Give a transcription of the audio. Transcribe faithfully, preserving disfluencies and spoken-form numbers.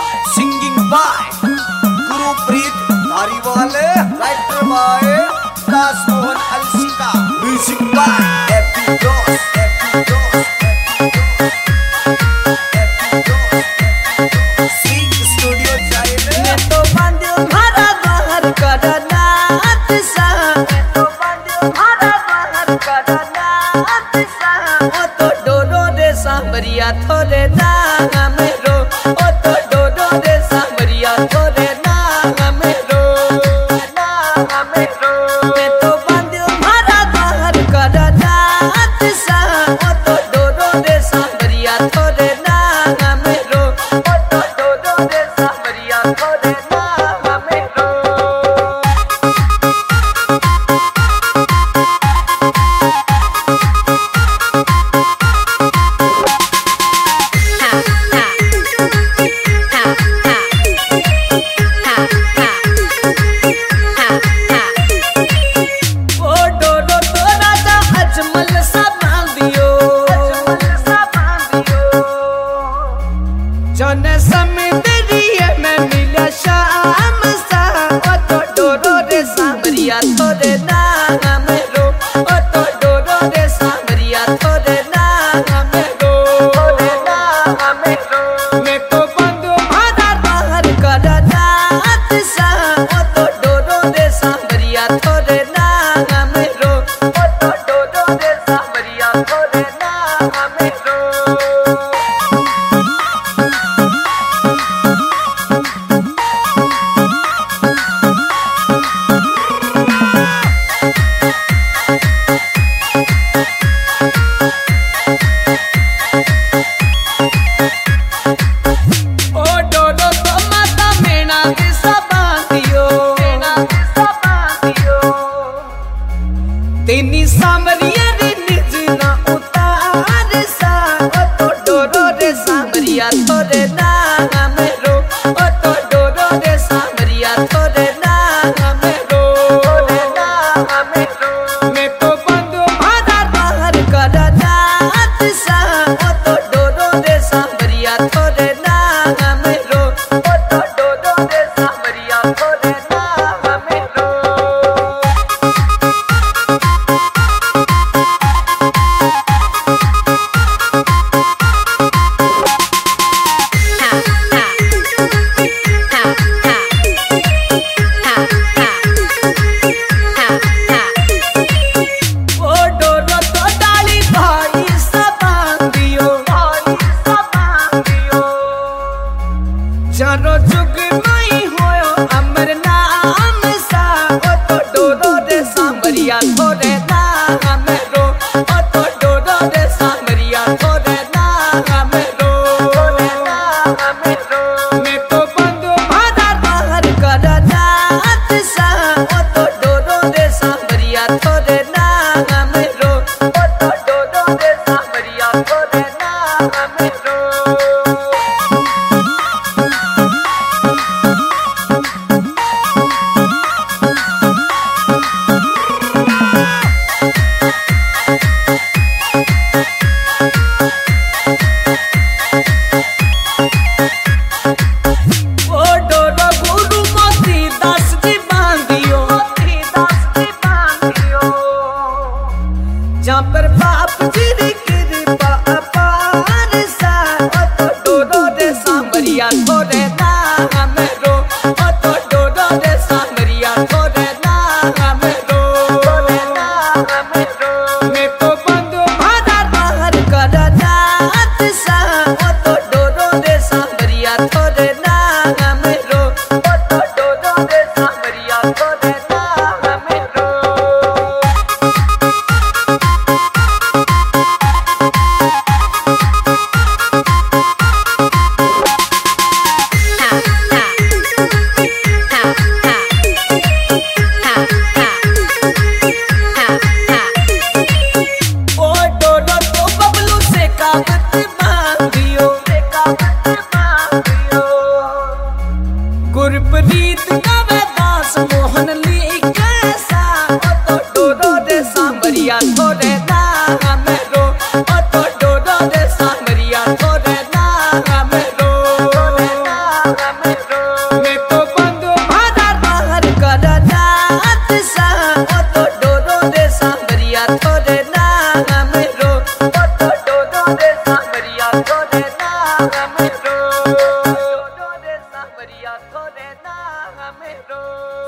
Singing by Gurupreet Dhariwale, writer by Das Mohan Alsika, music by Happy Dos, Happy Dos, Happy Dos, Sing Studio Chile. मैं तो बंदे भरा बाहर करना तिसा, मैं तो बंदे भरा बाहर करना तिसा। ओ तो डोडो दे सांबरिया थोड़े ना मेरो, ओ तो डोडो दे सांबरिया थोड़े ना मेरो, ना मेरो। मैं तो बंदे भरा बाहर करना तिसा, ओ तो डोडो दे सांबरिया थोड़े ना मेरो, ओ तो डोडो दे सांबरिया थोड़े ना मेरो। ओ डोडो तो राजा अजमल सा बांधियो, अजमल सा बांधियो। जन समिंदरिये में मिला शाम सा, ओ तो डोडो रे सांबरिया थोड़े ना मेरो, ओ तो डोडो रे सांबरिया थोड़े ना मेरो, थोड़े ना मेरो। मैं तो बंदो भरा बाहर करना तिसा, ओ तो डोडो रे सांबरिया थोड़े ना मेरो, ओ तो डोडो रे सांबरिया थोड़े ना मेरो। ओ डोडो तो माता मेना दिसा बांधियो, मेना दिसा बांधियो। तेनी सांबरिया रे निजना उतार सा, ओ तो डोडो रे सांबरिया थोड़े ना मेरो, ओ तो डोडो रे सांबरिया थोड़े ना मेरो, थोड़े ना मेरो। मैं तो बंदो भरा बाहर करना तिसा, ओ तो डोडो रे सांबरिया थोड़े ना मेरो, ओ तो डोडो रे सांबरिया थोड़े ना मेरो। ओ डोडो तो डाली भाई सा बांधियो, भाई सा बांधियो। में रो